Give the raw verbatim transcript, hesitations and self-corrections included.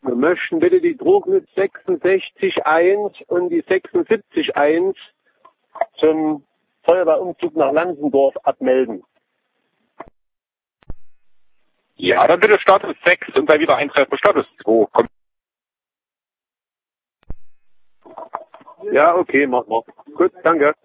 Wir möchten bitte die Drucknitz sechsundsechzig eins und die sechsundsiebzig eins zum Feuerwehrumzug nach Lansendorf abmelden. Ja, dann bitte Status sechs und bei Wiedereintreffen Status zwei. Komm. Ja, okay, machen wir. Gut, danke.